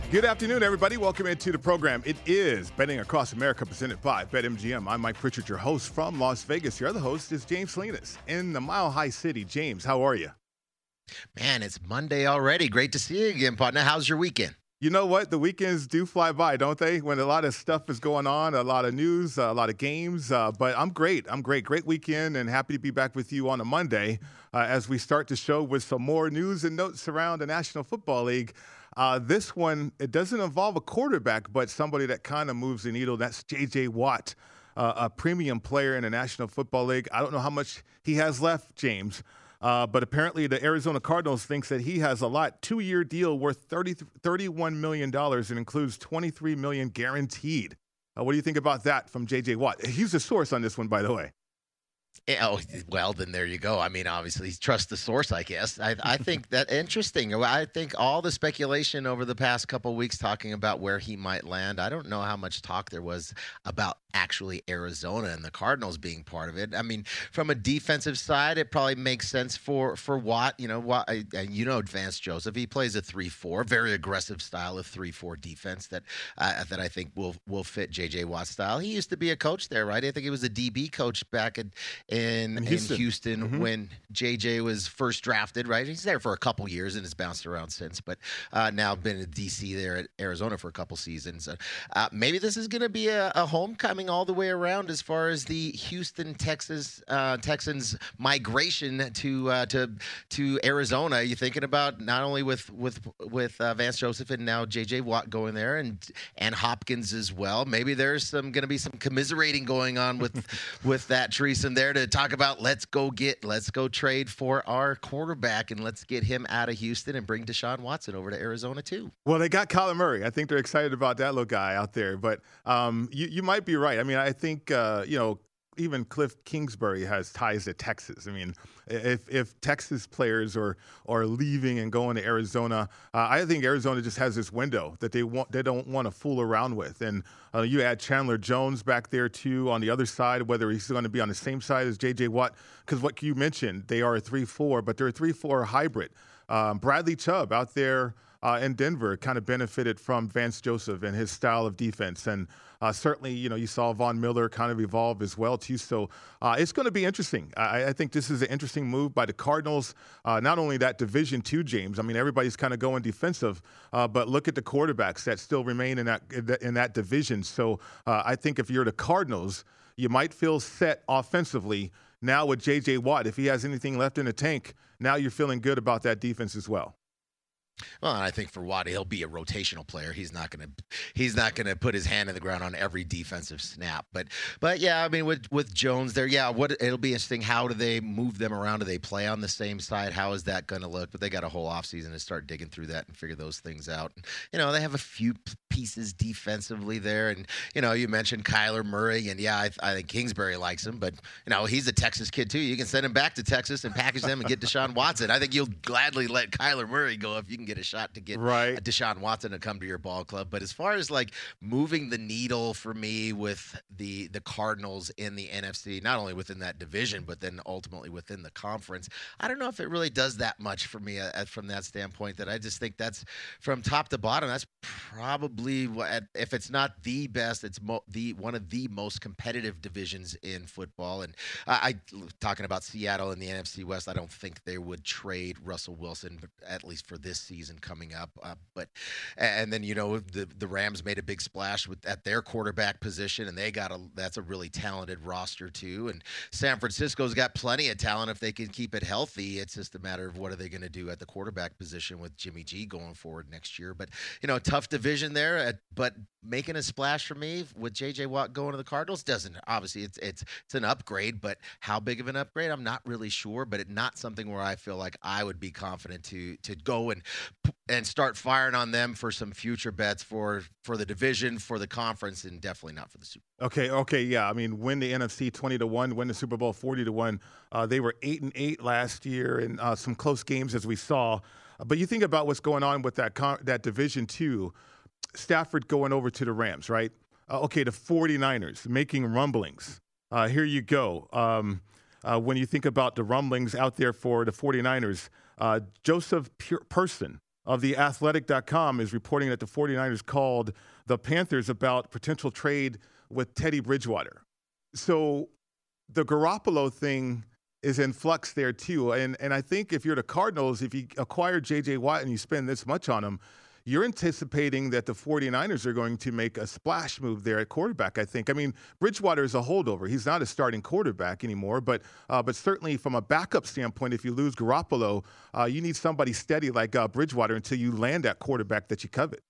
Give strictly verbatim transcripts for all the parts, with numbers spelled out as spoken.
Good afternoon, everybody. Welcome into the program. It is Betting Across America presented by BetMGM. I'm Mike Pritchard, your host from Las Vegas. Your other host is James Salinas in the Mile High City. James, how are you? Man, it's Monday already. Great to see you again, partner. How's your weekend? You know what? The weekends do fly by, don't they? When a lot of stuff is going on, a lot of news, a lot of games. Uh, but I'm great. I'm great. Great weekend and happy to be back with you on a Monday uh, as we start the show with some more news and notes around the National Football League. Uh, this one, it doesn't involve a quarterback, but somebody that kind of moves the needle. That's J J. Watt, uh, a premium player in the National Football League. I don't know how much he has left, James, uh, but apparently the Arizona Cardinals thinks that he has a lot. Two-year deal worth thirty, thirty-one million dollars and includes twenty-three million dollars guaranteed. Uh, what do you think about that from J J. Watt? He's the source on this one, by the way. Oh, well, then there you go. I mean, obviously, trust the source, I guess. I, I think that interesting. I think all the speculation over the past couple of weeks talking about where he might land, I don't know how much talk there was about actually Arizona and the Cardinals being part of it. I mean, from a defensive side, it probably makes sense for, for Watt. You know, Watt, you know, Vance Joseph, he plays a three four, very aggressive style of three four defense that uh, that I think will will fit J J. Watt's style. He used to be a coach there, right? I think he was a D B coach back in in, in Houston, in Houston mm-hmm. when J J was first drafted, right? He's there for a couple years and has bounced around since, but uh, now been in D C there at Arizona for a couple seasons. Uh, maybe this is going to be a, a homecoming all the way around as far as the Houston, Texas uh, Texans migration to uh, to to Arizona. You're thinking about not only with with with uh, Vance Joseph and now J J. Watt going there and and Hopkins as well. Maybe there's some going to be some commiserating going on with with that threesome there to talk about. Let's go get let's go trade for our quarterback and let's get him out of Houston and bring Deshaun Watson over to Arizona too. Well, they got Kyler Murray. I think they're excited about that little guy out there. But um, you you might be right. I mean, I think, uh, you know, even Cliff Kingsbury has ties to Texas. I mean, if if Texas players are are leaving and going to Arizona, uh, I think Arizona just has this window that they want they don't want to fool around with. And uh, you add Chandler Jones back there too on the other side, whether he's going to be on the same side as J J. Watt, because what you mentioned, they are a three four, but they're a three four hybrid. Um, Bradley Chubb out there uh, in Denver kind of benefited from Vance Joseph and his style of defense. And uh, certainly, you know, you saw Von Miller kind of evolve as well, too. So uh, it's going to be interesting. I, I think this is an interesting move by the Cardinals. Uh, not only that Division two, James. I mean, everybody's kind of going defensive, uh, but look at the quarterbacks that still remain in that in that, in that division. So uh, I think if you're the Cardinals, you might feel set offensively. Now with J J. Watt, if he has anything left in the tank, now you're feeling good about that defense as well. Well, I think for Watt, he'll be a rotational player. He's not going to he's not going to put his hand in the ground on every defensive snap. But but yeah, I mean with with Jones there, yeah, what it'll be interesting. How do they move them around? Do they play on the same side? How is that going to look? But they got a whole offseason to start digging through that and figure those things out. You know, they have a few pieces defensively there, and you know, you mentioned Kyler Murray, and yeah, I, I think Kingsbury likes him, but you know, he's a Texas kid too. You can send him back to Texas and package them and get Deshaun Watson. I think you'll gladly let Kyler Murray go if you can get a shot to get right. Deshaun Watson to come to your ball club. But as far as like moving the needle for me with the the Cardinals in the N F C, not only within that division, but then ultimately within the conference, I don't know if it really does that much for me uh, from that standpoint. That I just think that's from top to bottom. That's probably what, if it's not the best, it's mo- the one of the most competitive divisions in football. And I, I talking about Seattle in the N F C West, I don't think they would trade Russell Wilson, but at least for this season coming up. Uh, but and then you know the the Rams made a big splash with at their quarterback position, and they got a that's a really talented roster too. And San Francisco's got plenty of talent if they can keep it healthy. It's just a matter of what are they going to do at the quarterback position with Jimmy G going forward next year. But you know, tough division there. At, but making a splash for me with J J. Watt going to the Cardinals doesn't obviously it's it's it's an upgrade, but how big of an upgrade I'm not really sure. But it's not something where I feel like I would be confident to to go and and start firing on them for some future bets for for the division, for the conference, and definitely not for the Super Bowl. Okay, okay, yeah. I mean, win the N F C twenty to one, win the Super Bowl forty to one. Uh, they were eight and eight last year, and uh, some close games as we saw. Uh, but you think about what's going on with that con- that division two. Stafford going over to the Rams, right? Uh, okay, the 49ers making rumblings. Uh, here you go. Um, uh, when you think about the rumblings out there for the 49ers, uh, Joseph P- Person, of the athletic dot com is reporting that the 49ers called the Panthers about potential trade with Teddy Bridgewater. So the Garoppolo thing is in flux there too. And and I think if you're the Cardinals, if you acquire J J. Watt and you spend this much on him, you're anticipating that the 49ers are going to make a splash move there at quarterback, I think. I mean, Bridgewater is a holdover. He's not a starting quarterback anymore, but uh, but certainly from a backup standpoint, if you lose Garoppolo, uh, you need somebody steady like uh, Bridgewater until you land that quarterback that you covet.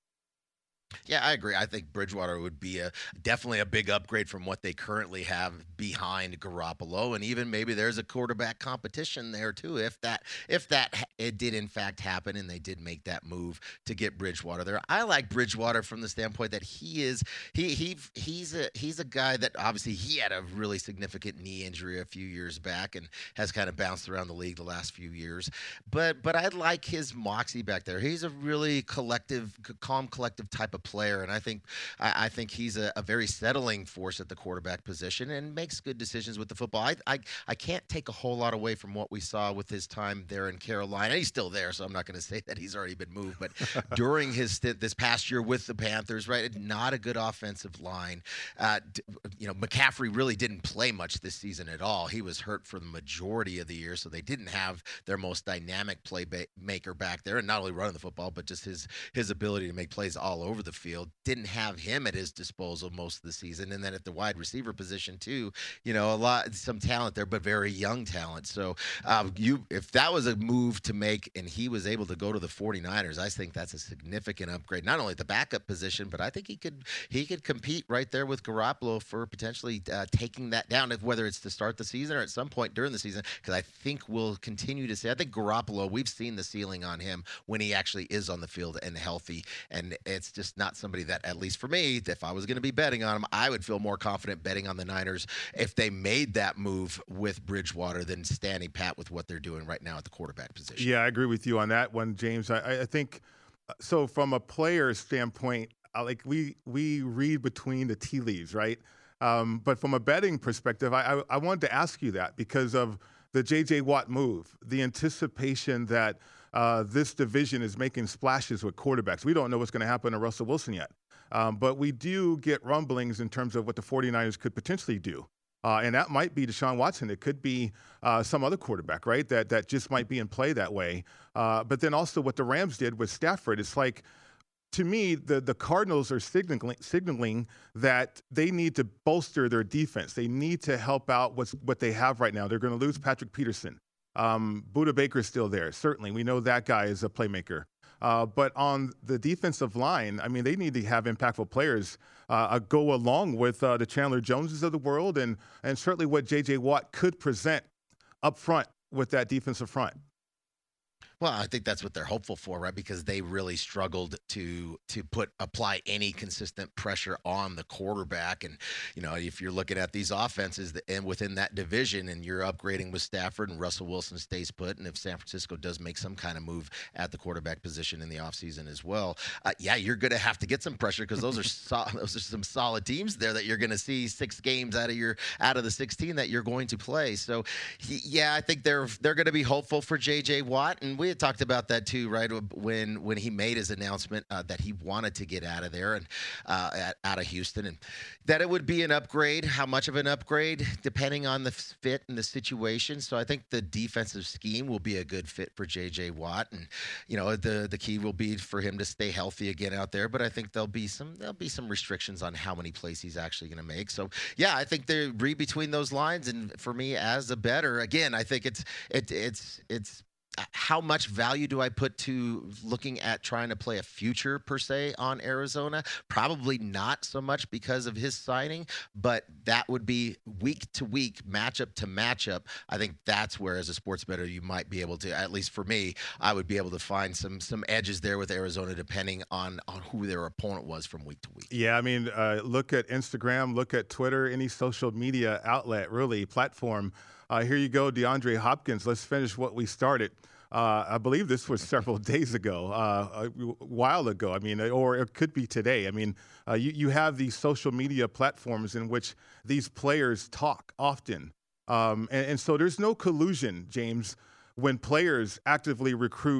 Yeah, I agree. I think Bridgewater would be a definitely a big upgrade from what they currently have behind Garoppolo, and even maybe there's a quarterback competition there too. If that if that it did in fact happen, and they did make that move to get Bridgewater there, I like Bridgewater from the standpoint that he is he he he's a he's a guy that obviously he had a really significant knee injury a few years back and has kind of bounced around the league the last few years. But but I like his moxie back there. He's a really collective, calm, collective type of player, and I think I, I think he's a, a very settling force at the quarterback position and makes good decisions with the football. I, I I can't take a whole lot away from what we saw with his time there in Carolina. He's still there, so I'm not going to say that he's already been moved. But during his stint this past year with the Panthers, right, not a good offensive line. Uh, you know, McCaffrey really didn't play much this season at all. He was hurt for the majority of the year, so they didn't have their most dynamic playmaker back there, and not only running the football, but just his his ability to make plays all over the field. Didn't have him at his disposal most of the season. And then at the wide receiver position too, you know, a lot, some talent there, but very young talent. So um, you, if that was a move to make and he was able to go to the 49ers, I think that's a significant upgrade, not only at the backup position, but I think he could, he could compete right there with Garoppolo for potentially uh, taking that down, if whether it's to start the season or at some point during the season, because I think we'll continue to see, I think Garoppolo, we've seen the ceiling on him when he actually is on the field and healthy. And it's just not somebody that, at least for me, if I was going to be betting on him, I would feel more confident betting on the Niners if they made that move with Bridgewater than standing pat with what they're doing right now at the quarterback position. Yeah, I agree with you on that one, James. I, I think so. From a player standpoint, like we we read between the tea leaves, right? Um, but from a betting perspective, I, I I wanted to ask you that because of the J J. Watt move, the anticipation that uh, this division is making splashes with quarterbacks. We don't know what's going to happen to Russell Wilson yet. Um, but we do get rumblings in terms of what the 49ers could potentially do. Uh, and that might be Deshaun Watson. It could be uh, some other quarterback, right, that that just might be in play that way. Uh, but then also what the Rams did with Stafford, it's like, to me, the, the Cardinals are signaling, signaling that they need to bolster their defense. They need to help out what's, what they have right now. They're going to lose Patrick Peterson. Um, Budda Baker's still there. Certainly, we know that guy is a playmaker. Uh, but on the defensive line, I mean, they need to have impactful players uh, go along with uh, the Chandler Joneses of the world and and certainly what J J. Watt could present up front with that defensive front. Well, I think that's what they're hopeful for, right? Because they really struggled to to put apply any consistent pressure on the quarterback. And you know, if you're looking at these offenses and within that division, and you're upgrading with Stafford and Russell Wilson stays put, and if San Francisco does make some kind of move at the quarterback position in the offseason as well, uh, yeah, you're going to have to get some pressure because those are so, those are some solid teams there that you're going to see six games out of your out of the sixteen that you're going to play. So, he, yeah, I think they're they're going to be hopeful for J J. Watt, and we had talked about that too, right? When when he made his announcement uh, that he wanted to get out of there and uh, at, out of Houston, and that it would be an upgrade. How much of an upgrade, depending on the fit and the situation. So I think the defensive scheme will be a good fit for J J. Watt, and you know the the key will be for him to stay healthy again out there. But I think there'll be some there'll be some restrictions on how many plays he's actually going to make. So yeah, I think they read between those lines, and for me as a bettor, again, I think it's it it's it's. How much value do I put to looking at trying to play a future per se on Arizona? Probably not so much because of his signing, but that would be week to week, matchup to matchup. I think that's where, as a sports bettor, you might be able to, at least for me, I would be able to find some some edges there with Arizona, depending on on who their opponent was from week to week. Yeah, I mean, uh, look at Instagram, look at Twitter, any social media outlet, really, platform. Uh, here you go, DeAndre Hopkins. Let's finish what we started. Uh, I believe this was several days ago, uh, a while ago. I mean, or it could be today. I mean, uh, you, you have these social media platforms in which these players talk often. Um, and, and so there's no collusion, James, when players actively recruit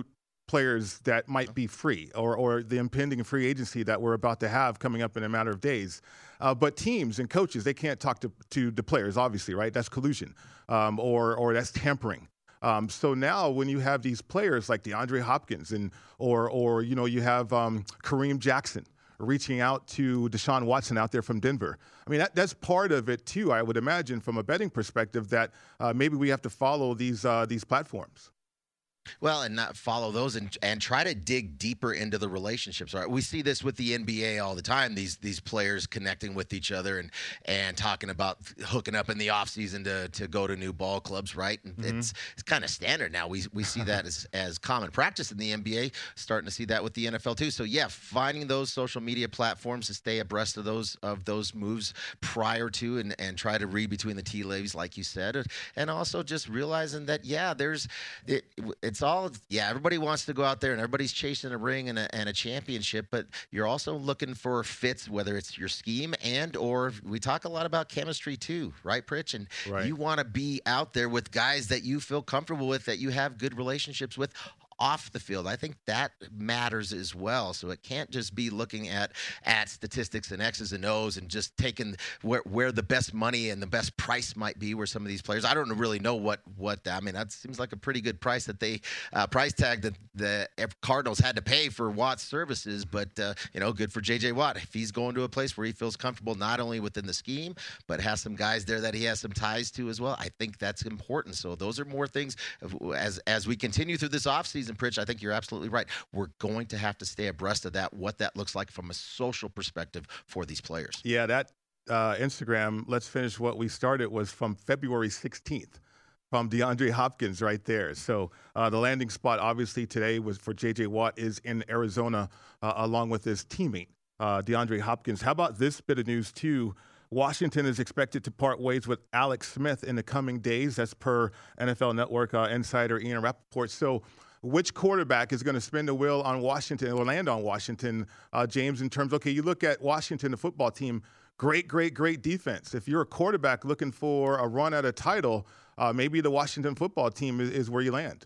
players that might be free, or or the impending free agency that we're about to have coming up in a matter of days. Uh, but teams and coaches, they can't talk to to the players, obviously, right? That's collusion, um, or or that's tampering. Um, so now, when you have these players like DeAndre Hopkins, and or or you know you have um, Kareem Jackson reaching out to Deshaun Watson out there from Denver. I mean, that, that's part of it too. I would imagine, from a betting perspective, that uh, maybe we have to follow these uh, these platforms. Well, and not follow those, and and try to dig deeper into the relationships. Right, we see this with the N B A all the time. These these players connecting with each other and and talking about hooking up in the offseason to to go to new ball clubs. Right, and mm-hmm. it's it's kind of standard now. We we see that as as common practice in the N B A. Starting to see that with the N F L too. So yeah, finding those social media platforms to stay abreast of those of those moves prior to, and and try to read between the tea leaves, like you said, and also just realizing that yeah, there's it, it's. It's all, yeah, everybody wants to go out there and everybody's chasing a ring and a, and a championship, but you're also looking for fits, whether it's your scheme and or we talk a lot about chemistry too, right, Pritch? And right. You want to be out there with guys that you feel comfortable with, that you have good relationships with off the field. I think that matters as well. So it can't just be looking at at statistics and X's and O's and just taking where where the best money and the best price might be where some of these players. I don't really know what what I mean. That seems like a pretty good price that they uh, price tag that the Cardinals had to pay for Watt's services. But uh, you know, good for J J Watt if he's going to a place where he feels comfortable, not only within the scheme, but has some guys there that he has some ties to as well. I think that's important. So those are more things as as we continue through this offseason. Pritch, I think you're absolutely right. We're going to have to stay abreast of that, what that looks like from a social perspective for these players. Yeah, that uh, Instagram, let's finish what we started, was from February sixteenth. From DeAndre Hopkins right there. So uh, the landing spot, obviously, today was for J J Watt is in Arizona, uh, along with his teammate, uh, DeAndre Hopkins. How about this bit of news, too? Washington is expected to part ways with Alex Smith in the coming days. That's per N F L Network uh, insider Ian Rappaport. So which quarterback is going to spin the wheel on Washington or land on Washington, uh, James, in terms, okay, you look at Washington, the football team, great, great, great defense. If you're a quarterback looking for a run at a title, uh, maybe the Washington football team is, is where you land.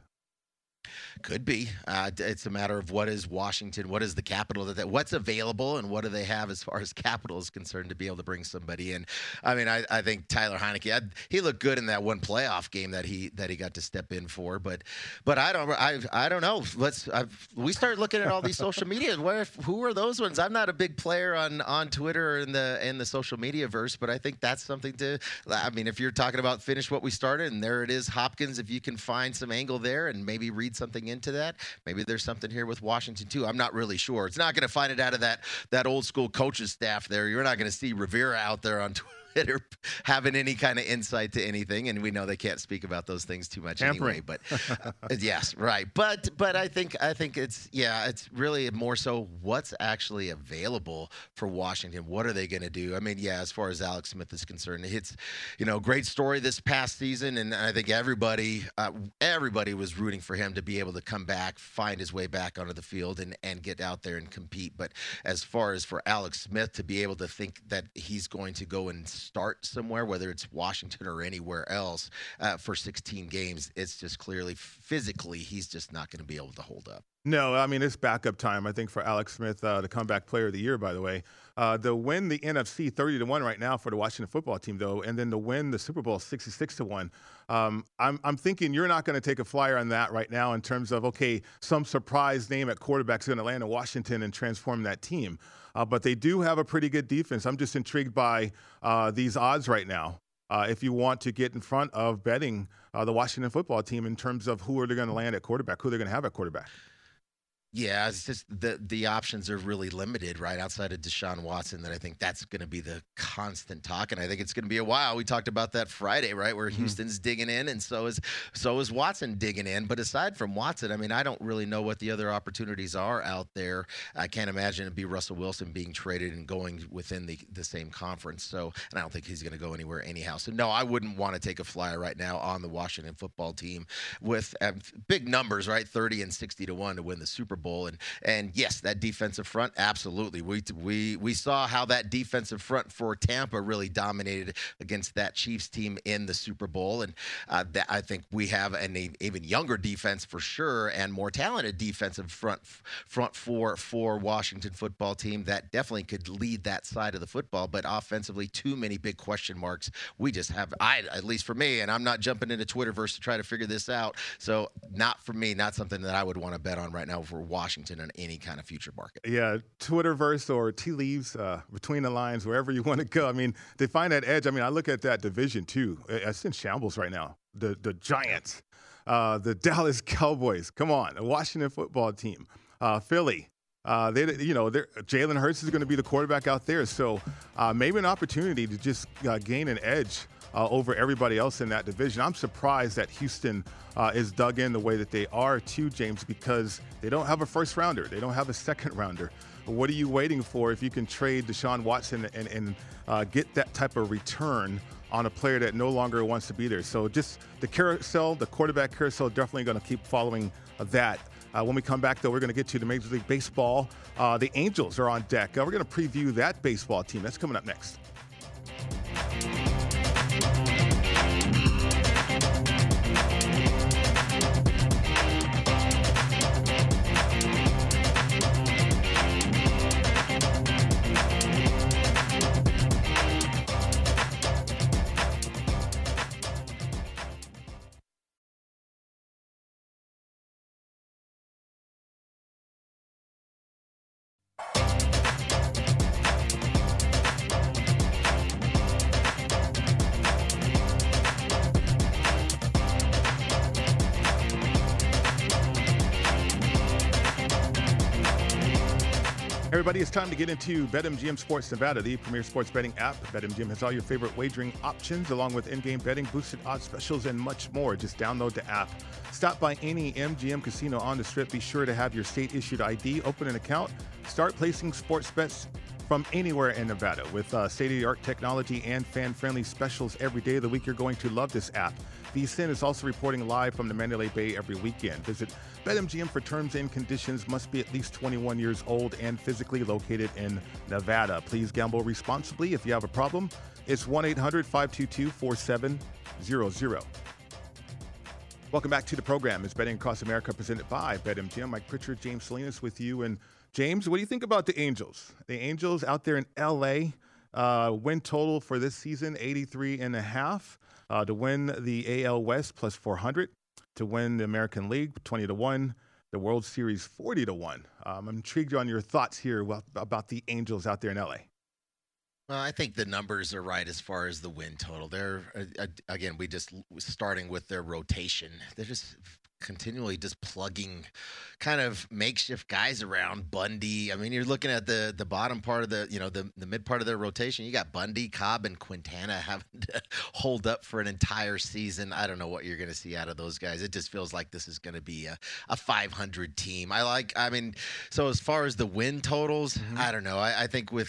Could be. Uh, it's a matter of what is Washington, what is the capital, that what's available, and what do they have as far as capital is concerned to be able to bring somebody in. I mean, I, I think Tyler Heinicke, I, he looked good in that one playoff game that he that he got to step in for, but but I don't I I don't know. Let's I've, we start looking at all these social media. Where who are those ones? I'm not a big player on on Twitter and the and the social media verse, but I think that's something to. I mean, if you're talking about finish what we started, and there it is, Hopkins. If you can find some angle there and maybe read something into that, maybe there's something here with Washington too. I'm not really sure. It's not going to find it out of that that old school coaches staff there. You're not going to see Rivera out there on Twitter having any kind of insight to anything, and we know they can't speak about those things too much Tampering. anyway. But uh, yes, right. But but I think I think it's yeah, it's really more so what's actually available for Washington. What are they going to do? I mean, yeah, as far as Alex Smith is concerned, it's you know great story this past season, and I think everybody uh, everybody was rooting for him to be able to come back, find his way back onto the field, and and get out there and compete. But as far as for Alex Smith to be able to think that he's going to go and start somewhere, whether it's Washington or anywhere else, uh, for sixteen games, it's just clearly physically he's just not going to be able to hold up. No, I mean, it's backup time, I think, for Alex Smith, uh, the comeback player of the year, by the way. Uh, to win the N F C thirty to one right now for the Washington football team, though, and then to win the Super Bowl sixty-six to one. Um, I'm, I'm thinking you're not going to take a flyer on that right now in terms of, okay, some surprise name at quarterback is going to land in Washington and transform that team. Uh, but they do have a pretty good defense. I'm just intrigued by uh, these odds right now. Uh, if you want to get in front of betting uh, the Washington football team in terms of who are they going to land at quarterback, who they're going to have at quarterback. Yeah, it's just the the options are really limited, right, outside of Deshaun Watson. That I think that's going to be the constant talk, and I think it's going to be a while. We talked about that Friday, right, where mm-hmm. Houston's digging in, and so is so is Watson digging in. But aside from Watson, I mean, I don't really know what the other opportunities are out there. I can't imagine it'd be Russell Wilson being traded and going within the the same conference. So, and I don't think he's going to go anywhere anyhow. So, no, I wouldn't want to take a flyer right now on the Washington football team with uh, big numbers, right, thirty and sixty to one to win the Super Bowl. Bowl. And and yes, that defensive front, absolutely. We we we saw how that defensive front for Tampa really dominated against that Chiefs team in the Super Bowl. And uh, that, I think we have an even younger defense for sure, and more talented defensive front front for for Washington football team that definitely could lead that side of the football. But offensively, too many big question marks. We just have, I at least for me, and I'm not jumping into Twitterverse to try to figure this out. So not for me, not something that I would want to bet on right now for Washington in any kind of future market. Yeah, Twitterverse or tea leaves, uh, between the lines, wherever you want to go. I mean, they find that edge. I mean, I look at that division too. It's in shambles right now. The the Giants, uh, the Dallas Cowboys. Come on, the Washington football team, uh, Philly. Uh, they, you know, Jalen Hurts is going to be the quarterback out there, so uh, maybe an opportunity to just uh, gain an edge uh, over everybody else in that division. I'm surprised that Houston uh, is dug in the way that they are too, James, because they don't have a first rounder, they don't have a second rounder. What are you waiting for if you can trade Deshaun Watson and, and uh, get that type of return on a player that no longer wants to be there? So just the carousel, the quarterback carousel, definitely going to keep following uh, that. Uh, when we come back, though, we're going to get to the Major League Baseball. Uh, the Angels are on deck. Uh, we're going to preview that baseball team. That's coming up next. Everybody, it's time to get into BetMGM Sports Nevada, the premier sports betting app. BetMGM has all your favorite wagering options, along with in-game betting, boosted odds specials, and much more. Just download the app. Stop by any M G M casino on the Strip. Be sure to have your state-issued I D, open an account, start placing sports bets from anywhere in Nevada. With uh, state-of-the-art technology and fan-friendly specials every day of the week, you're going to love this app. V S I N is also reporting live from the Mandalay Bay every weekend. Visit BetMGM for terms and conditions. Must be at least twenty-one years old and physically located in Nevada. Please gamble responsibly. If you have a problem, it's one eight hundred five two two four seven zero zero. Welcome back to the program. It's Betting Across America presented by BetMGM. Mike Pritchard, James Salinas with you. And James, what do you think about the Angels? The Angels out there in L A, uh, win total for this season, eighty-three and a half. Uh, to win the A L West plus four hundred, to win the American League twenty to one, the World Series forty to one. Um, I'm intrigued on your thoughts here about, about the Angels out there in L A. Well, I think the numbers are right as far as the win total. They're uh, again, we just starting with their rotation. They're just continually just plugging kind of makeshift guys around. Bundy. I mean, you're looking at the the bottom part of the, you know, the, the mid part of their rotation. You got Bundy, Cobb, and Quintana having to hold up for an entire season. I don't know what you're going to see out of those guys. It just feels like this is going to be a, a five hundred team. I like, I mean, so as far as the win totals, mm-hmm. I don't know. I, I think with,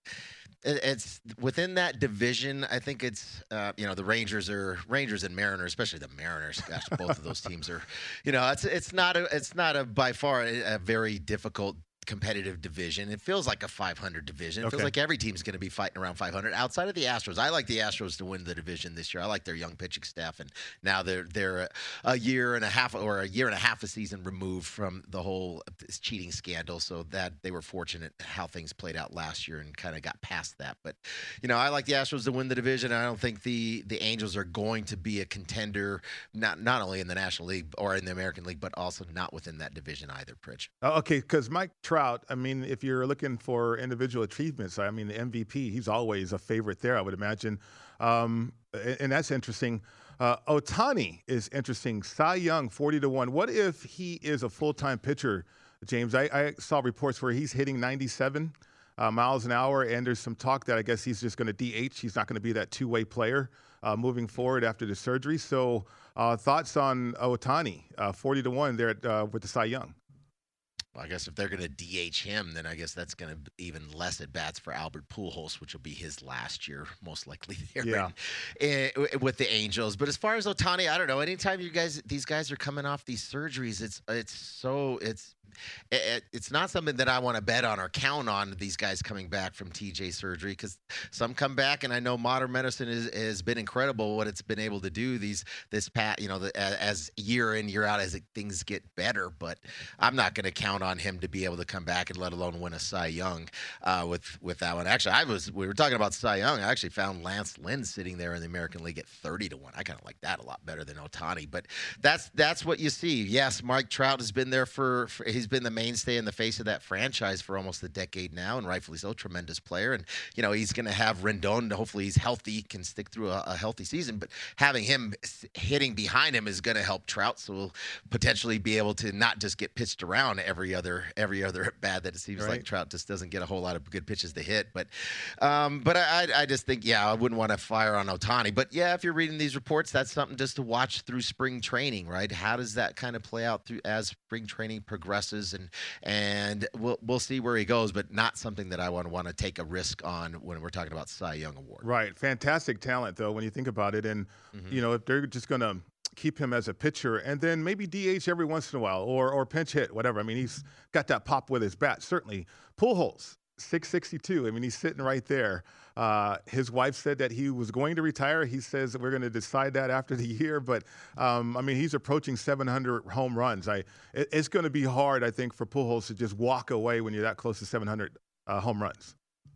it's within that division. I think it's, uh, you know, the Rangers are Rangers and Mariners, especially the Mariners. Gosh, both of those teams are, you know, it's it's not a it's not a by far a, a very difficult competitive division. It feels like a five hundred division. It okay. feels like every team's going to be fighting around five hundred outside of the Astros. I like the Astros to win the division this year. I like their young pitching staff, and now they're they're a, a year and a half or a year and a half a season removed from the whole cheating scandal, so that they were fortunate how things played out last year and kind of got past that. But you know, I like the Astros to win the division. I don't think the the Angels are going to be a contender, not not only in the National League or in the American League, but also not within that division either, Pritch. Uh, okay, because Mike Trout, I mean, if you're looking for individual achievements, I mean, the M V P, he's always a favorite there, I would imagine. Um, and, and that's interesting. Uh, Ohtani is interesting. Cy Young, forty to one. What if he is a full-time pitcher, James? I, I saw reports where he's hitting ninety-seven uh, miles an hour, and there's some talk that I guess he's just going to D H. He's not going to be that two-way player uh, moving forward after the surgery. So uh, thoughts on Ohtani, uh, forty to one there at, uh, with the Cy Young? Well, I guess if they're going to D H him, then I guess that's going to be even less at bats for Albert Pujols, which will be his last year, most likely there yeah. in, in, with the Angels. But as far as Ohtani, I don't know. Anytime you guys, these guys are coming off these surgeries, it's it's so it's it, it's not something that I want to bet on or count on these guys coming back from T J surgery, because some come back, and I know modern medicine is, has been incredible what it's been able to do these this pat you know the, as year in year out as it, things get better. But I'm not going to count on him to be able to come back and let alone win a Cy Young uh, with with that one. Actually, I was we were talking about Cy Young. I actually found Lance Lynn sitting there in the American League at thirty to one. I kind of like that a lot better than Ohtani. But that's that's what you see. Yes, Mike Trout has been there for, for he's been the mainstay in the face of that franchise for almost a decade now, and rightfully so. Tremendous player, and you know he's going to have Rendon. Hopefully, he's healthy, can stick through a, a healthy season. But having him hitting behind him is going to help Trout, so we'll potentially be able to not just get pitched around every other every other at bat. That it seems right. like Trout just doesn't get a whole lot of good pitches to hit. But um, but I I just think yeah I wouldn't want to fire on Ohtani. But yeah, if you're reading these reports, that's something just to watch through spring training, right? How does that kind of play out through as spring training progresses, and and we'll we'll see where he goes, but not something that I want to want to take a risk on when we're talking about Cy Young Award. Right. Fantastic talent, though, when you think about it. And, Mm-hmm. you know, if they're just going to keep him as a pitcher and then maybe D H every once in a while or or pinch hit, whatever. I mean, he's got that pop with his bat, certainly. Pujols, six sixty-two. I mean, he's sitting right there. Uh, his wife said that he was going to retire. He says that we're going to decide that after the year. But, um, I mean, he's approaching seven hundred home runs. I it, It's going to be hard, I think, for Pujols to just walk away when you're that close to seven hundred uh, home runs.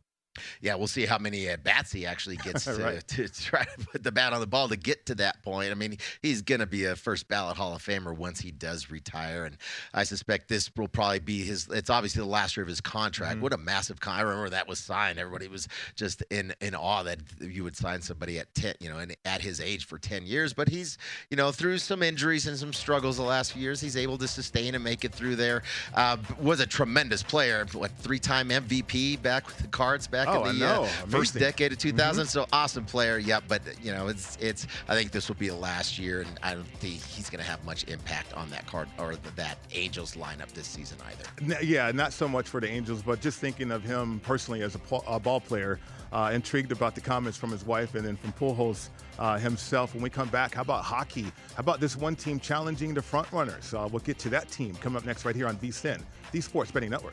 Yeah, we'll see how many at bats he actually gets to, Right. to try to put the bat on the ball to get to that point. I mean, he's going to be a first ballot Hall of Famer once he does retire, and I suspect this will probably be his. It's obviously the last year of his contract. Mm-hmm. What a massive con! I remember that was signed. Everybody was just in in awe that you would sign somebody at ten, you know, and at his age for ten years. But he's, you know, through some injuries and some struggles the last few years, he's able to sustain and make it through there. Uh, was a tremendous player. What three-time M V P back with the Cards back Oh, in the. I know. Uh, First Amazing. decade of two thousand, mm-hmm. So awesome player. Yep, but you know, it's it's. I think this will be the last year, and I don't think he's going to have much impact on that card or the, that Angels lineup this season either. N- Yeah, not so much for the Angels, but just thinking of him personally as a, po- a ball player. Uh, intrigued about the comments from his wife and then from Pujols uh, himself. When we come back, how about hockey? How about this one team challenging the front runners? Uh, we'll get to that team coming up next right here on V S I N, the Sports Betting Network.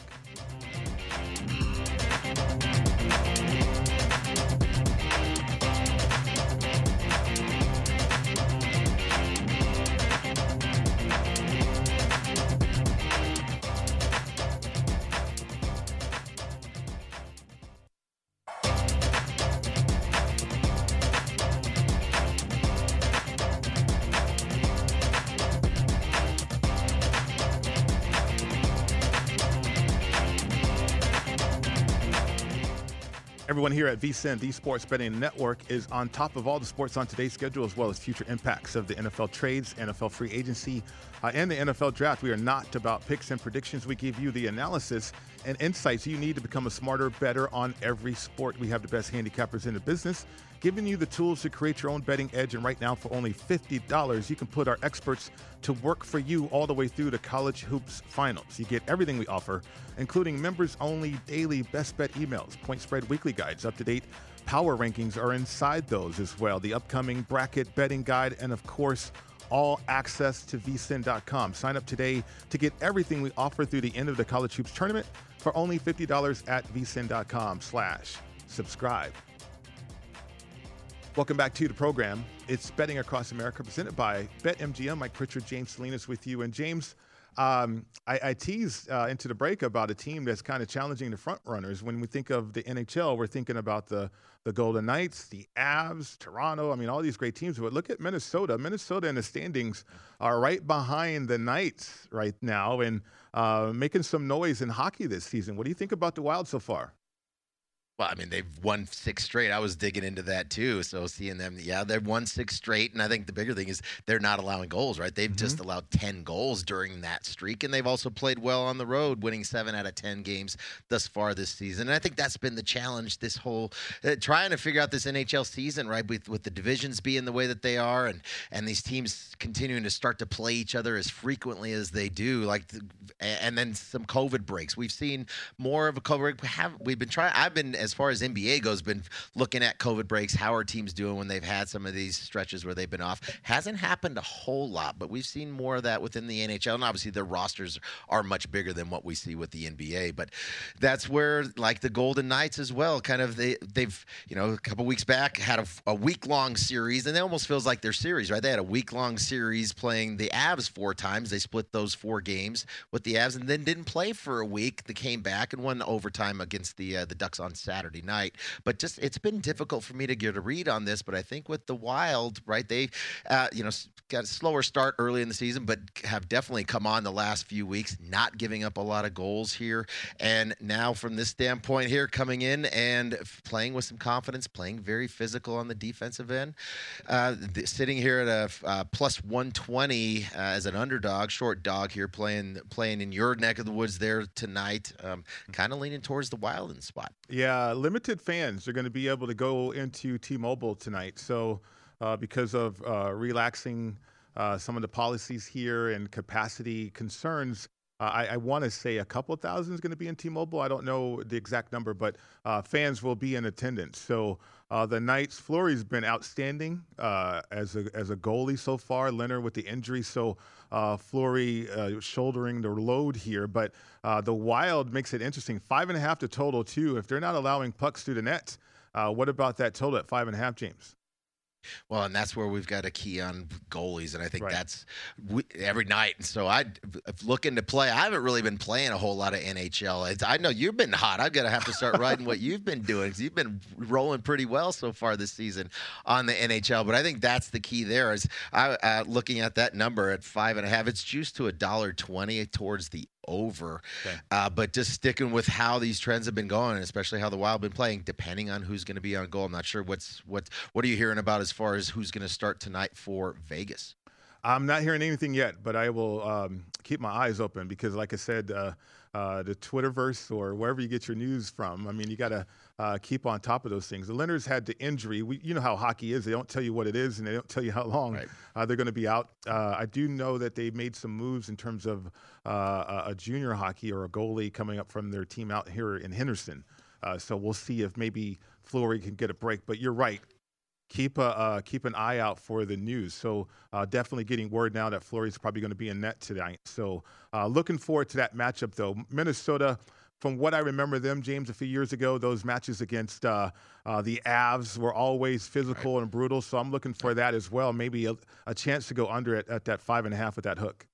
Everyone here at V S I N, the Sports Betting Network, is on top of all the sports on today's schedule, as well as future impacts of the N F L trades, N F L free agency, uh, and the N F L draft. We are not about picks and predictions. We give you the analysis and insights you need to become a smarter, better on every sport. We have the best handicappers in the business, giving you the tools to create your own betting edge. And right now, for only fifty dollars, you can put our experts to work for you all the way through the college hoops finals. You get everything we offer, including members-only daily best bet emails, point spread weekly guides, up-to-date power rankings are inside those as well, the upcoming bracket betting guide, and of course, all access to V S I N dot com. Sign up today to get everything we offer through the end of the college hoops tournament for only fifty dollars at V S I N dot com slash subscribe. Welcome back to the program. It's Betting Across America, presented by BetMGM. Mike Pritchard, James Salinas with you. And James, um, I, I teased uh, into the break about a team that's kind of challenging the front runners. When we think of the N H L, we're thinking about the, the Golden Knights, the Avs, Toronto. I mean, all these great teams. But look at Minnesota. Minnesota in the standings are right behind the Knights right now and uh, making some noise in hockey this season. What do you think about the Wild so far? Well, I mean, they've won six straight. I was digging into that too. So seeing them, yeah, they've won six straight. And I think the bigger thing is they're not allowing goals, right? They've mm-hmm. just allowed ten goals during that streak. And they've also played well on the road, winning seven out of ten games thus far this season. And I think that's been the challenge this whole, uh, trying to figure out this N H L season, right? With, with the divisions being the way that they are and, and these teams continuing to start to play each other as frequently as they do. Like, the, and then some COVID breaks. We've seen more of a COVID break. We have, we've been trying, I've been as far as N B A goes, been looking at COVID breaks. How are teams doing when they've had some of these stretches where they've been off? Hasn't happened a whole lot, but we've seen more of that within the N H L. And obviously, their rosters are much bigger than what we see with the N B A. But that's where, like the Golden Knights as well, kind of they they've you know a couple weeks back had a, a week long series, and it almost feels like their series, right? They had a week long series playing the Avs four times. They split those four games with the Avs, and then didn't play for a week. They came back and won the overtime against the uh, the Ducks on Saturday night. But just it's been difficult for me to get a read on this. But I think with the Wild, right, they uh, you know got a slower start early in the season, but have definitely come on the last few weeks, not giving up a lot of goals here. And now from this standpoint here, coming in and playing with some confidence, playing very physical on the defensive end, uh, th- sitting here at a uh, plus one twenty uh, as an underdog, short dog here, playing playing in your neck of the woods there tonight, um, kind of leaning towards the Wild in spot. Yeah, limited fans are going to be able to go into T-Mobile tonight. So uh, because of uh, relaxing uh, some of the policies here and capacity concerns, uh, I, I want to say a couple thousand is going to be in T-Mobile. I don't know the exact number, but uh, fans will be in attendance. So uh, the Knights, Fleury's been outstanding uh, as a as a goalie so far. Leonard with the injury, so uh, Fleury uh, shouldering the load here. But uh, the Wild makes it interesting. Five and a half to total too. If they're not allowing pucks through the net, uh, what about that total at five and a half, James? Well, and that's where we've got a key on goalies, and I think Right. that's we, every night. And so I looking to play. I haven't really been playing a whole lot of N H L. It's, I know you've been hot. I've got to have to start riding what you've been doing because you've been rolling pretty well so far this season on the N H L. But I think that's the key there. Is I uh, looking at that number at five and a half. It's juiced to a dollar twenty towards the over. Okay. Uh, but just sticking with how these trends have been going, and especially how the Wild been playing, depending on who's going to be on goal. I'm not sure what's what what are you hearing about as far as who's going to start tonight for Vegas? I'm not hearing anything yet, but I will um, keep my eyes open because, like I said, uh, uh, the Twitterverse or wherever you get your news from, I mean, you got to uh, keep on top of those things. The Leonard's had the injury. We, you know how hockey is. They don't tell you what it is, and they don't tell you how long Right. uh, they're going to be out. Uh, I do know that they made some moves in terms of uh, a junior hockey or a goalie coming up from their team out here in Henderson. Uh, so we'll see if maybe Fleury can get a break. But you're right. Keep a uh, keep an eye out for the news. So uh, definitely getting word now that Fleury's probably going to be in net tonight. So uh, looking forward to that matchup, though. Minnesota, from what I remember them, James, a few years ago, those matches against uh, uh, the Avs were always physical Right. and brutal. So I'm looking for that as well. Maybe a, a chance to go under it at that five and a half with that hook.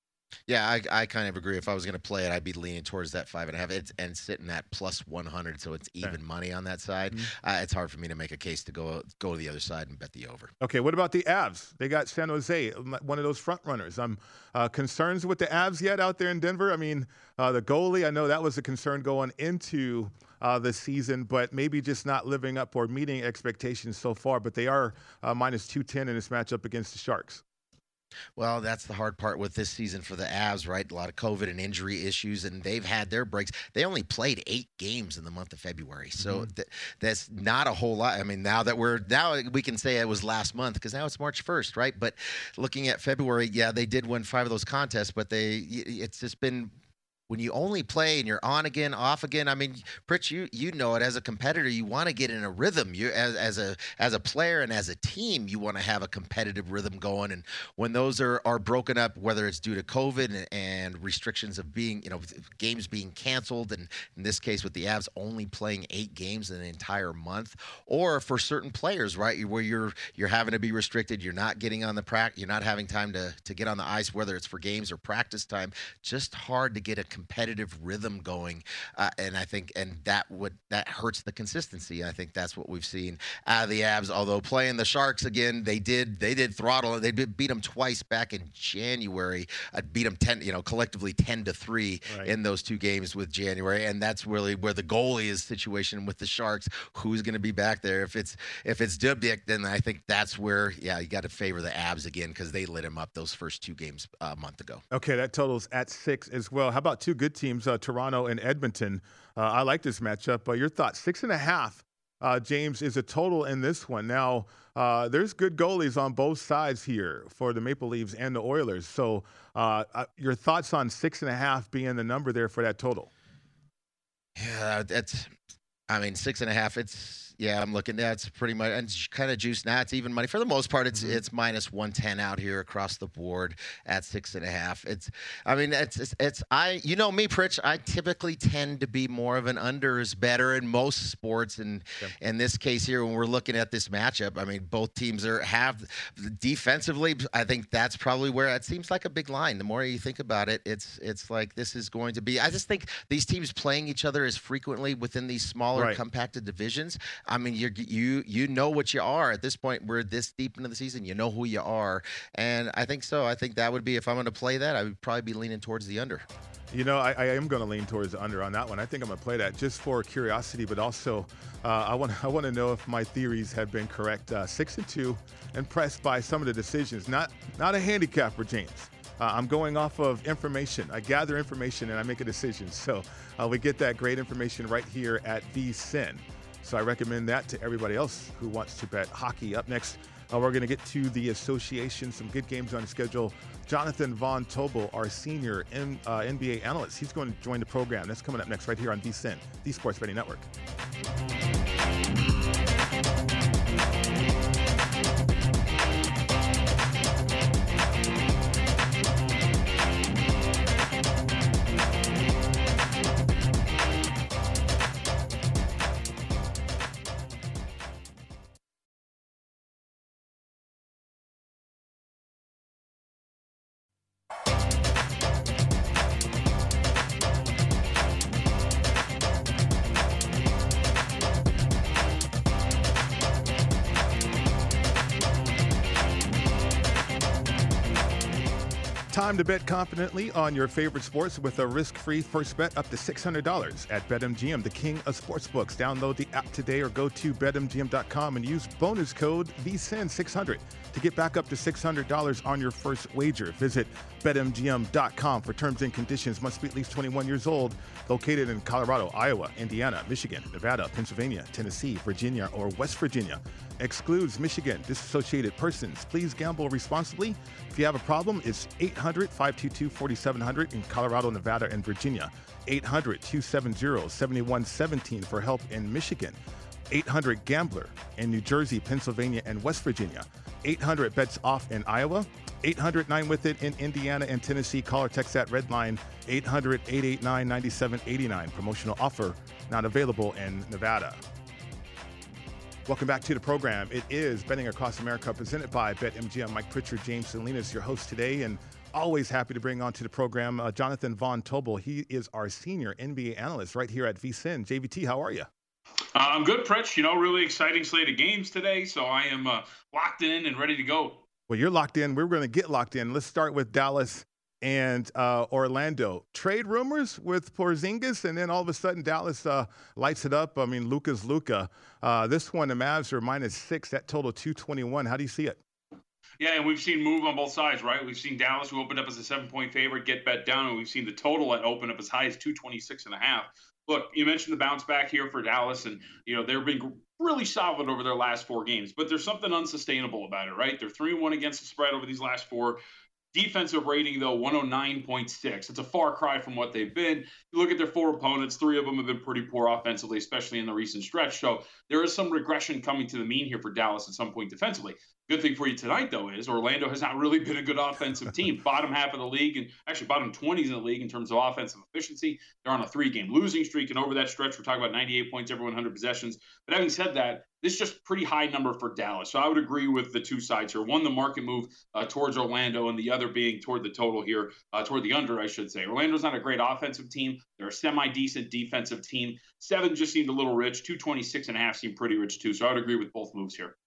Yeah, I, I kind of agree. If I was going to play it, I'd be leaning towards that five and a half. It's and sitting at plus one hundred, so it's even Okay. money on that side. Mm-hmm. Uh, it's hard for me to make a case to go go to the other side and bet the over. Okay, what about the Avs? They got San Jose, one of those front runners. I'm uh, concerns with the Avs yet out there in Denver. I mean, uh, the goalie, I know that was a concern going into uh, the season, but maybe just not living up or meeting expectations so far. But they are uh, minus two ten in this matchup against the Sharks. Well, that's the hard part with this season for the Avs, right? A lot of COVID and injury issues, and they've had their breaks. They only played eight games in the month of February, so Mhm. th- that's not a whole lot. I mean, now that we're now we can say it was last month because now it's March first, right? But looking at February, yeah, they did win five of those contests, but they y- it's just been. When you only play and you're on again, off again, I mean, Pritch, you you know it as a competitor, you want to get in a rhythm. You as as a as a player and as a team, you want to have a competitive rhythm going. And when those are are broken up, whether it's due to COVID and, and restrictions of being, you know, games being canceled, and in this case with the Avs only playing eight games in an entire month, or for certain players, right, where you're you're having to be restricted, you're not getting on the practice, you're not having time to to get on the ice, whether it's for games or practice time, just hard to get a competitive rhythm going, uh, and I think, and that would that hurts the consistency. I think that's what we've seen out of the Avs. Although playing the Sharks again, they did they did throttle. They did beat them twice back in January. Uh, beat them ten, you know, collectively ten to three Right. in those two games with January, and that's really where the goalie is situation with the Sharks. Who's going to be back there? If it's if it's Dubnyk, then I think that's where yeah you got to favor the Avs again because they lit him up those first two games uh, a month ago. Okay, that totals at six as well. How about two good teams, uh, Toronto and Edmonton? Uh, I like this matchup. Uh, your thoughts? Six and a half, uh, James, is a total in this one. Now, uh, there's good goalies on both sides here for the Maple Leafs and the Oilers. So, uh, uh, your thoughts on six and a half being the number there for that total? Yeah, that's I mean, six and a half. It's yeah. I'm looking. That's pretty much and kind of juice. Now it's even money for the most part. It's Mm-hmm. it's minus one ten out here across the board at six and a half. It's. I mean, it's it's, it's I. You know me, Pritch. I typically tend to be more of an under is better in most sports, and Yep. in this case here, when we're looking at this matchup, I mean, both teams are have defensively. I think that's probably where it seems like a big line. The more you think about it, it's it's like this is going to be. I just think these teams playing each other as frequently within these smaller Right. compacted divisions. I mean, you're you you know what you are at this point. We're this deep into the season. You know who you are, and I think so. I think that would be if I'm going to play that, I would probably be leaning towards the under. You know, I, I am going to lean towards the under on that one. I think I'm going to play that just for curiosity, but also uh, I want I want to know if my theories have been correct. Uh, six and two, impressed by some of the decisions. Not not a handicap for James. Uh, I'm going off of information. I gather information and I make a decision. So uh, we get that great information right here at VSiN. So I recommend that to everybody else who wants to bet hockey. Up next, uh, we're going to get to the association. Some good games on the schedule. Jonathan Von Tobel, our senior M, uh, N B A analyst, he's going to join the program. That's coming up next right here on VSiN, the Sports Betting Network. Time to bet confidently on your favorite sports with a risk-free first bet up to six hundred dollars at BetMGM, the king of sportsbooks. Download the app today or go to bet M G M dot com and use bonus code V S I N six hundred to get back up to six hundred dollars on your first wager. Visit bet M G M dot com for terms and conditions. Must be at least twenty-one years old. Located in Colorado, Iowa, Indiana, Michigan, Nevada, Pennsylvania, Tennessee, Virginia, or West Virginia. Excludes Michigan. Disassociated persons. Please gamble responsibly. If you have a problem, it's eight hundred, five two two, four seven zero zero in Colorado, Nevada, and Virginia. eight hundred, two seven zero, seven one one seven for help in Michigan. eight hundred Gambler in New Jersey, Pennsylvania, and West Virginia. eight hundred Bets Off in Iowa. eight hundred nine with it in Indiana and Tennessee. Call or text that Redline eight hundred, eight eight nine, nine seven eight nine. Promotional offer not available in Nevada. Welcome back to the program. It is Betting Across America presented by BetMGM. Mike Pritchard, James Salinas, your host today, and always happy to bring on to the program uh, Jonathan Von Tobel. He is our senior N B A analyst right here at VSiN. J V T, how are you? Uh, I'm good, Pritch. You know, really exciting slate of games today, so I am uh, locked in and ready to go. Well, you're locked in. We're going to get locked in. Let's start with Dallas and uh, Orlando. Trade rumors with Porzingis, and then all of a sudden Dallas uh, lights it up. I mean, Luka's Luka. Uh, this one, the Mavs are minus six. That total two twenty-one. How do you see it? Yeah, and we've seen move on both sides, right? We've seen Dallas, who opened up as a seven-point favorite, get bet down, and we've seen the total at open up as high as two twenty-six and a half. Look, you mentioned the bounce back here for Dallas, and you know they're being really solid over their last four games. But there's something unsustainable about it, right? They're three and one against the spread over these last four. Defensive rating, though, one oh nine point six. It's a far cry from what they've been. You look at their four opponents, three of them have been pretty poor offensively, especially in the recent stretch. So there is some regression coming to the mean here for Dallas at some point defensively. Good thing for you tonight, though, is Orlando has not really been a good offensive team. Bottom half of the league, and actually bottom twenties in the league in terms of offensive efficiency. They're on a three-game losing streak, and over that stretch, we're talking about ninety-eight points every one hundred possessions. But having said that, this is just a pretty high number for Dallas. So I would agree with the two sides here. One, the market move uh, towards Orlando, and the other being toward the total here, uh, toward the under, I should say. Orlando's not a great offensive team. They're a semi-decent defensive team. Seven just seemed a little rich. two twenty-six and a half seemed pretty rich, too. So I would agree with both moves here.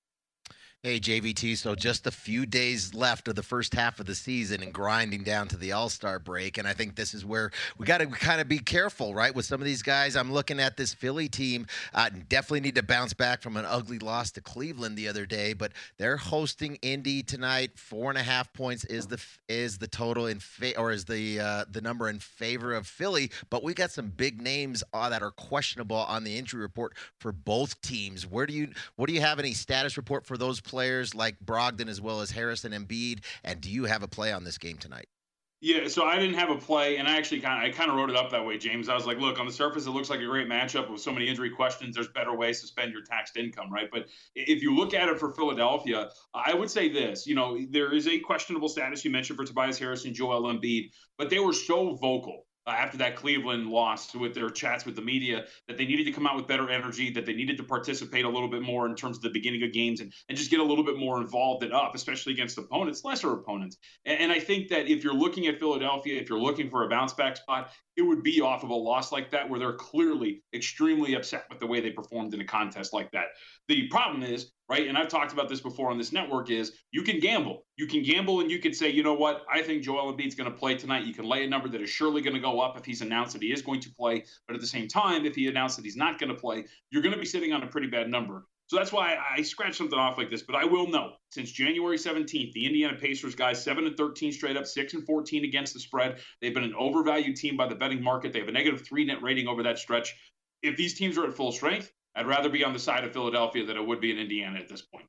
Hey, J V T, so just a few days left of the first half of the season and grinding down to the All-Star break, and I think this is where we got to kind of be careful, right, with some of these guys. I'm looking at this Philly team. Uh, definitely need to bounce back from an ugly loss to Cleveland the other day, but they're hosting Indy tonight. Four and a half points is the is the total in fa- or is the uh, the number in favor of Philly, but we got some big names uh, that are questionable on the injury report for both teams. Where do you what do you have any status report for those players like Brogdon as well as Harrison and Embiid, and do you have a play on this game tonight? Yeah, so I didn't have a play, and I actually kind of I kind of wrote it up that way, James. I was like, look, on the surface, it looks like a great matchup with so many injury questions. There's better ways to spend your taxed income, right? But if you look at it for Philadelphia, I would say this: you know, there is a questionable status you mentioned for Tobias Harris and Joel Embiid, but they were so vocal. Uh, after that Cleveland loss with their chats with the media, that they needed to come out with better energy, that they needed to participate a little bit more in terms of the beginning of games and, and just get a little bit more involved and up, especially against opponents, lesser opponents. And, and I think that if you're looking at Philadelphia, if you're looking for a bounce back spot, it would be off of a loss like that where they're clearly extremely upset with the way they performed in a contest like that. The problem is, right, and I've talked about this before on this network, is you can gamble. You can gamble and you can say, you know what, I think Joel Embiid's going to play tonight. You can lay a number that is surely going to go up if he's announced that he is going to play. But at the same time, if he announced that he's not going to play, you're going to be sitting on a pretty bad number. So that's why I scratched something off like this. But I will note, since January seventeenth, the Indiana Pacers guys, seven and thirteen straight up, six and fourteen against the spread. They've been an overvalued team by the betting market. They have a negative three net rating over that stretch. If these teams are at full strength, I'd rather be on the side of Philadelphia than it would be in Indiana at this point.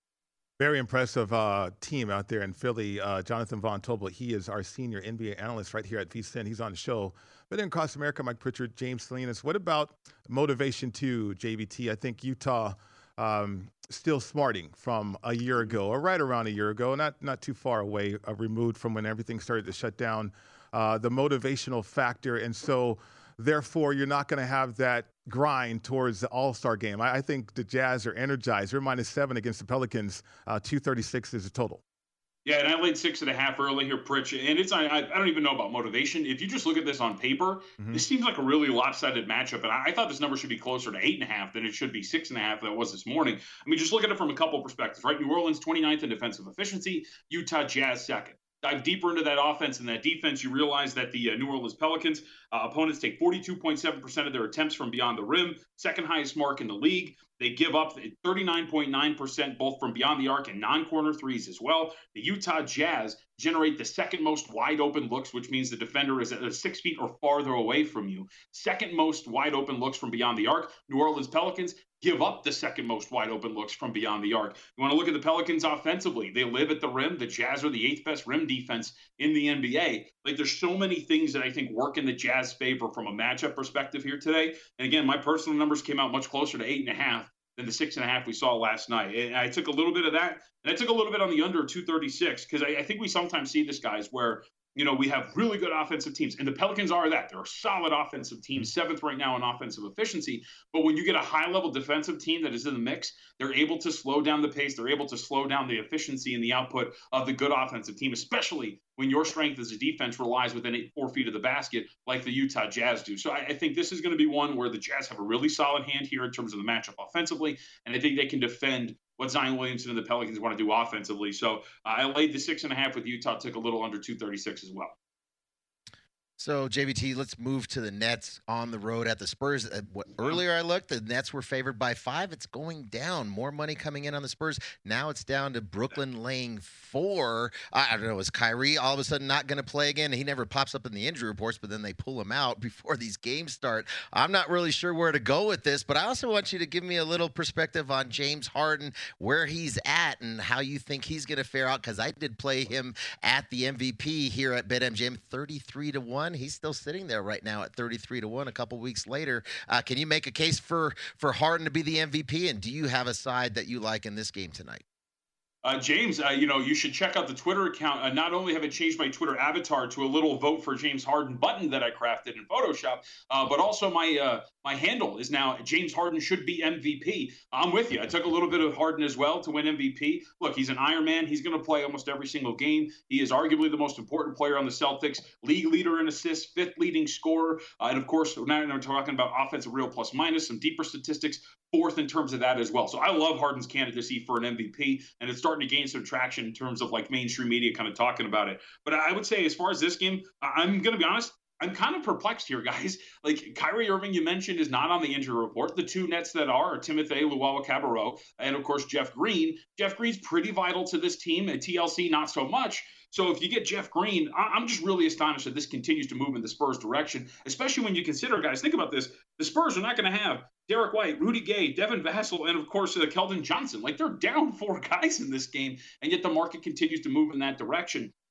Very impressive uh, team out there in Philly. Uh, Jonathan Von Tobel, he is our senior N B A analyst right here at V S I N. He's on the show. But in Across America, Mike Pritchard, James Salinas. What about motivation to J V T? I think Utah um, still smarting from a year ago, or right around a year ago, not not too far away, uh, removed from when everything started to shut down. Uh, the motivational factor, and so therefore you're not going to have that grind towards the All-Star game. I, I think the Jazz are energized. They're minus seven against the Pelicans. Uh, two thirty-six is the total. Yeah, and I laid six and a half early here, Pritch, and it's I, I don't even know about motivation. If you just look at this on paper, mm-hmm. this seems like a really lopsided matchup, and I, I thought this number should be closer to eight and a half than it should be six and a half that it was this morning. I mean, just look at it from a couple of perspectives, right? New Orleans twenty-ninth in defensive efficiency, Utah Jazz second. Dive deeper into that offense and that defense, you realize that the uh, New Orleans Pelicans uh, opponents take forty-two point seven percent of their attempts from beyond the rim, second highest mark in the league. They give up thirty-nine point nine percent both from beyond the arc and non-corner threes as well. The Utah Jazz generate the second most wide open looks, which means the defender is at six feet or farther away from you. Second most wide open looks from beyond the arc. New Orleans Pelicans give up the second most wide open looks from beyond the arc. You want to look at the Pelicans offensively. They live at the rim. The Jazz are the eighth best rim defense in the N B A. Like, there's so many things that I think work in the Jazz favor from a matchup perspective here today. And again, my personal numbers came out much closer to eight and a half than the six and a half we saw last night. And I took a little bit of that, and I took a little bit on the under two thirty-six, because I, I think we sometimes see this, guys, where, you know, we have really good offensive teams, and the Pelicans are that. They're a solid offensive team, seventh right now in offensive efficiency. But when you get a high-level defensive team that is in the mix, they're able to slow down the pace. They're able to slow down the efficiency and the output of the good offensive team, especially when your strength as a defense relies within eight, four feet of the basket like the Utah Jazz do. So I, I think this is going to be one where the Jazz have a really solid hand here in terms of the matchup offensively, and I think they can defend what Zion Williamson and the Pelicans want to do offensively. So uh, I laid the six and a half with Utah, took a little under two thirty-six as well. So, J V T, let's move to the Nets on the road at the Spurs. Uh, what, earlier I looked, the Nets were favored by five. It's going down. More money coming in on the Spurs. Now it's down to Brooklyn laying four. I, I don't know, is Kyrie all of a sudden not going to play again? He never pops up in the injury reports, but then they pull him out before these games start. I'm not really sure where to go with this, but I also want you to give me a little perspective on James Harden, where he's at and how you think he's going to fare out, because I did play him at the M V P here at BetMGM, thirty-three to one. He's still sitting there right now at thirty-three to one a couple weeks later. Uh, can you make a case for, for Harden to be the M V P? And do you have a side that you like in this game tonight? Uh, James, uh, you know, you should check out the Twitter account. Uh, not only have I changed my Twitter avatar to a little vote for James Harden button that I crafted in Photoshop, uh, but also my uh, my handle is now James Harden should be M V P. I'm with you. I took a little bit of Harden as well to win M V P. Look, he's an Iron Man. He's going to play almost every single game. He is arguably the most important player on the Celtics, league leader in assists, fifth leading scorer. Uh, and of course, now we're talking about offensive real plus minus, some deeper statistics, fourth in terms of that as well. So I love Harden's candidacy for an M V P, and it's starting to gain some traction in terms of like mainstream media kind of talking about it. But I would say, as far as this game, I'm going to be honest, I'm kind of perplexed here, guys. Like, Kyrie Irving, you mentioned, is not on the injury report. The two Nets that are are Timothy Luwawu-Cabarrot and, of course, Jeff Green. Jeff Green's pretty vital to this team, and T L C not so much. So if you get Jeff Green, I'm just really astonished that this continues to move in the Spurs' direction, especially when you consider, guys, think about this. The Spurs are not going to have Derek White, Rudy Gay, Devin Vassell, and, of course, uh, Keldon Johnson. Like, they're down four guys in this game, and yet the market continues to move in that direction.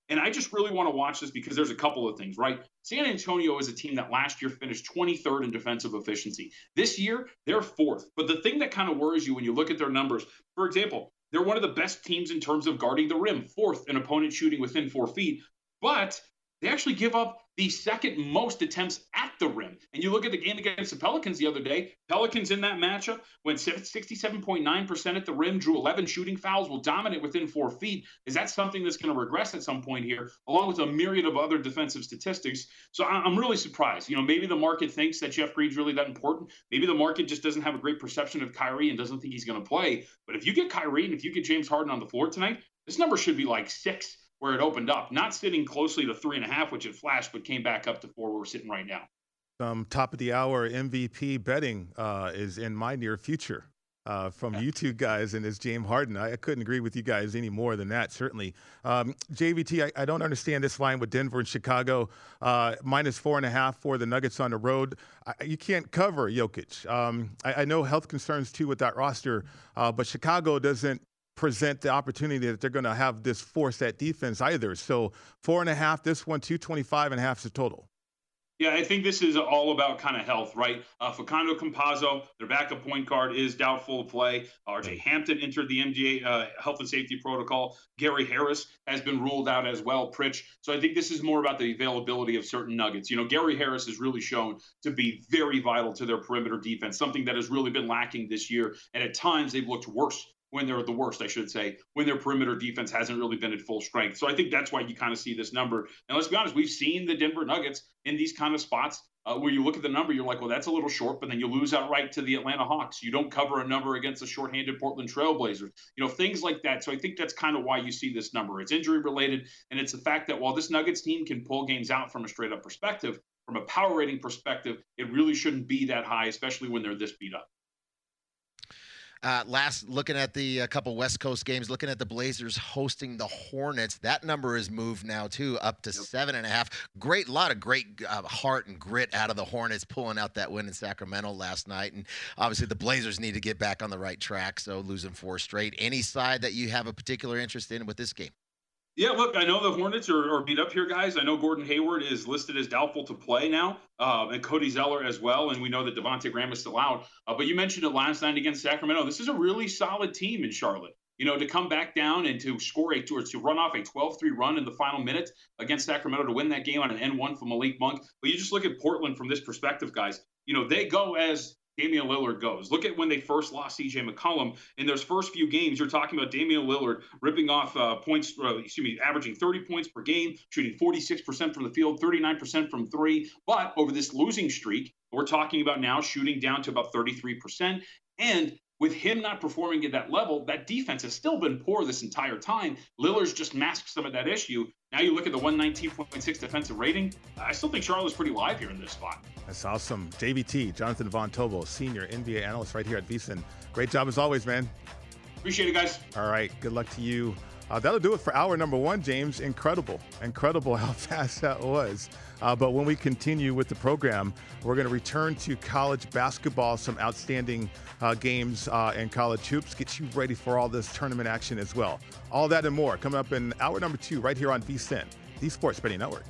And I just really want to watch this because there's a couple of things, right? San Antonio is a team that last year finished twenty-third in defensive efficiency. This year, they're fourth. But the thing that kind of worries you when you look at their numbers, for example, they're one of the best teams in terms of guarding the rim, fourth in opponent shooting within four feet. But they actually give up the second most attempts at the rim. And you look at the game against the Pelicans the other day, Pelicans in that matchup went sixty-seven point nine percent at the rim, drew eleven shooting fouls, will dominate within four feet. Is that something that's going to regress at some point here, along with a myriad of other defensive statistics? So I'm really surprised. You know, maybe the market thinks that Jeff Green's really that important. Maybe the market just doesn't have a great perception of Kyrie and doesn't think he's going to play. But if you get Kyrie and if you get James Harden on the floor tonight, this number should be like six where it opened up, not sitting closely to three and a half, which it flashed, but came back up to four where we're sitting right now. Um, top of the hour M V P betting uh, is in my near future uh, from you two guys, and it's James Harden. I, I couldn't agree with you guys any more than that, certainly. Um, J V T, I, I don't understand this line with Denver and Chicago, uh, minus four and a half for the Nuggets on the road. I, you can't cover Jokic. Um, I, I know health concerns, too, with that roster, uh, but Chicago doesn't present the opportunity that they're going to have this force at defense either. So four and a half, this one, two twenty-five and a half is the total. Yeah, I think this is all about kind of health, right? Uh, Facundo Campazzo, their backup point guard, is doubtful to play. R J Hampton entered the M G A uh, health and safety protocol. Gary Harris has been ruled out as well, Pritch. So I think this is more about the availability of certain nuggets. You know, Gary Harris has really shown to be very vital to their perimeter defense, something that has really been lacking this year. And at times they've looked worse when they're the worst, I should say, when their perimeter defense hasn't really been at full strength. So I think that's why you kind of see this number. And let's be honest, we've seen the Denver Nuggets in these kind of spots uh, where you look at the number, you're like, well, that's a little short, but then you lose outright to the Atlanta Hawks. You don't cover a number against the shorthanded Portland Trailblazers, you know, things like that. So I think that's kind of why you see this number. It's injury related, and it's the fact that while this Nuggets team can pull games out from a straight up perspective, from a power rating perspective, it really shouldn't be that high, especially when they're this beat up. Uh, last, looking at the uh, couple West Coast games, looking at the Blazers hosting the Hornets, that number has moved now too up to yep. seven and a half. Great, lot of great uh, heart and grit out of the Hornets pulling out that win in Sacramento last night, and obviously the Blazers need to get back on the right track. So losing four straight. Any side that you have a particular interest in with this game? Yeah, look, I know the Hornets are, are beat up here, guys. I know Gordon Hayward is listed as doubtful to play now, uh, and Cody Zeller as well, and we know that Devontae Graham is still out. Uh, but you mentioned it last night against Sacramento. This is a really solid team in Charlotte. You know, to come back down and to score a or to run off a twelve three run in the final minute against Sacramento to win that game on an N one from Malik Monk. But you just look at Portland from this perspective, guys. You know, they go as Damian Lillard goes. Look at when they first lost C J McCollum. In those first few games, you're talking about Damian Lillard ripping off uh, points, uh, excuse me, averaging thirty points per game, shooting forty-six percent from the field, thirty-nine percent from three. But over this losing streak, we're talking about now shooting down to about thirty-three percent. And with him not performing at that level, that defense has still been poor this entire time. Lillard's just masked some of that issue. Now you look at the one nineteen point six defensive rating. I still think Charlotte's pretty live here in this spot. That's awesome. J V T, Jonathan Von Tobel, senior N B A analyst right here at VSiN. Great job as always, man. Appreciate it, guys. All right. Good luck to you. Uh, that'll do it for hour number one, James. Incredible. Incredible how fast that was. Uh, but when we continue with the program, we're going to return to college basketball, some outstanding uh, games uh, and college hoops, get you ready for all this tournament action as well. All that and more coming up in hour number two right here on VSiN, the Sports Betting Network.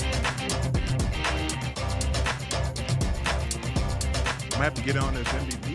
I have to get on this M V P